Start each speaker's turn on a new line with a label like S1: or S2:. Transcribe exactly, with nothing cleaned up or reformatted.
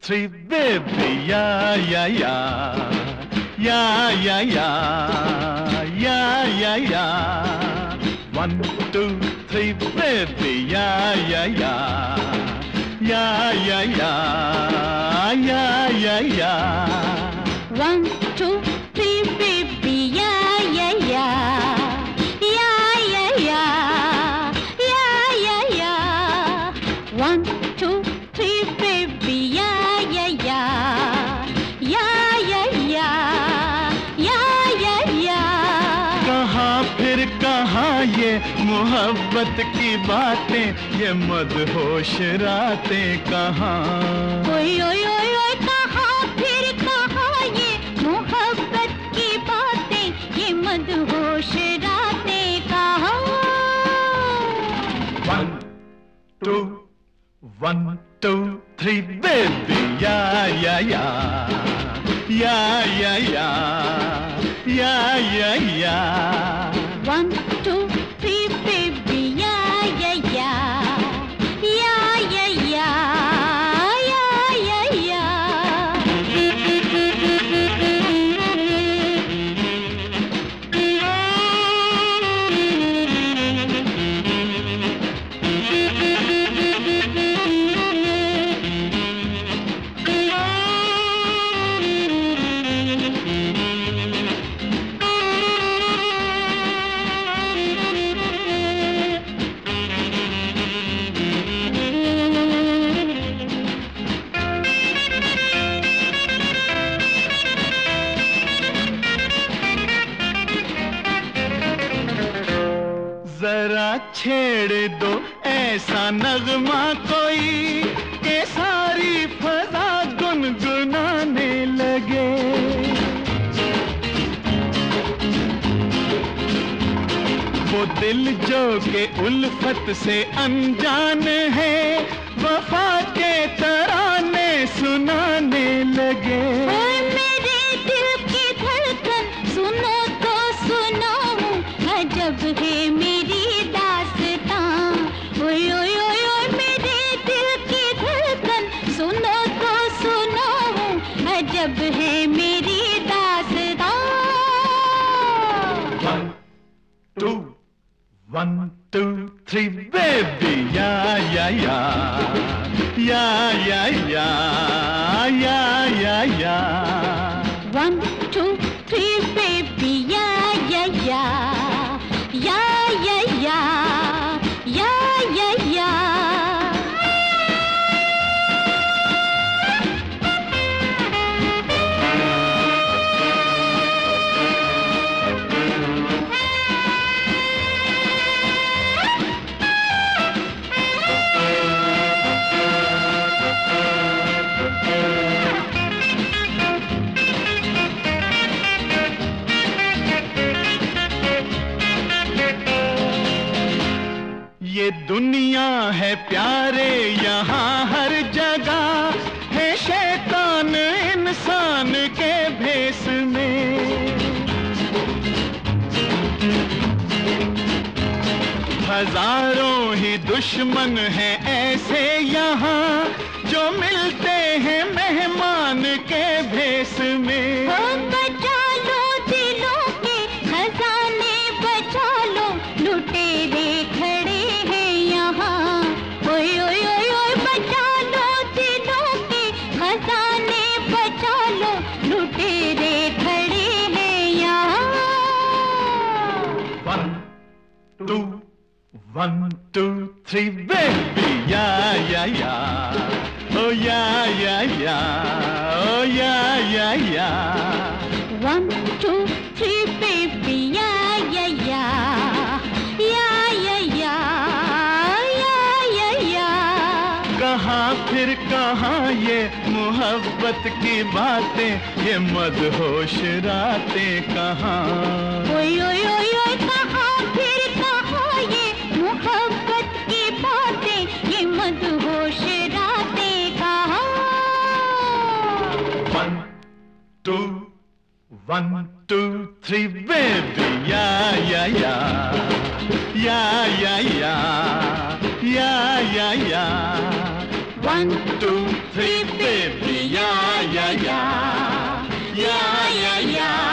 S1: three, baby, yeah, yeah, yeah, yeah, yeah, yeah, yeah, yeah, yeah. One, two, three, baby, yeah, yeah, yeah, yeah, yeah, yeah, yeah, yeah, yeah.
S2: One, two, three, baby, yeah, yeah, yeah, yeah, yeah, yeah, yeah, yeah, yeah. One, two, three, baby, yeah, yeah, yeah, yeah, yeah, yeah, yeah, yeah, yeah.
S1: कहाँ फिर कहाँ ये मोहब्बत की बातें, ये मदहोश रातें कहाँ?
S2: ओए ओए ओए ओए कहाँ फिर कहाँ ये मोहब्बत की बातें, ये मदहोश रातें कहाँ?
S1: One, two, one, two, three, baby, yeah, yeah, yeah, yeah, yeah, yeah, yeah, yeah, yeah.
S2: One, two, three, baby, yeah, yeah, yeah, yeah, yeah, yeah, yeah, yeah, yeah.
S1: जरा छेड़ दो ऐसा नगमा कोई के सारी फजा गुनगुनाने लगे। वो दिल जो के उल्फत से अनजान है, वफा के तराने सुनाने लगे।
S2: ओए मेरे दिल की धड़कन सुनो तो सुनाऊं, अजब है मेरी दास्तां। ओए ओए ओए ओए मेरे दिल की धड़कन सुनो तो सुनाऊं, अजब है मेरी दास्तां।
S1: One, two, one, two, three, baby, yeah, yeah, yeah, yeah, yeah, yeah, yeah, yeah, yeah.
S2: One, two, three, baby, yeah, yeah, yeah, yeah, yeah, yeah, yeah, yeah, yeah.
S1: ये दुनिया है प्यारे, यहाँ हर जगह है शैतान इंसान के भेस में। हजारों ही दुश्मन हैं ऐसे यहाँ, जो मिलते हैं मेहमान के भेस में।
S2: ओ बचा लो दिलों के खजाने, बचा लो लुटेरे खड़े हैं यहाँ। ओए ओए ओए ओए बचा लो दिलों के खजाने, बचा लो लुटेरे खड़े हैं यहाँ।
S1: One, two, one, two, three, baby, yeah, yeah, yeah, oh yeah, yeah, yeah, oh yeah, yeah, yeah.
S2: One, two, three, baby, yeah, yeah, yeah, yeah, yeah, yeah, yeah, yeah, yeah.
S1: कहाँ फिर कहाँ ये मोहब्बत की बातें, ये मदहोश रातें कहाँ?
S2: ओए ओए ओए ओए कहाँ फिर कहाँ ये मोहब्बत की बातें, ये मदहोश रातें कहाँ?
S1: One, two, one, two, three, baby, yeah, yeah, yeah, yeah, yeah, yeah, yeah, yeah, yeah. One, two, three, baby, yeah, yeah, yeah, yeah, yeah, yeah.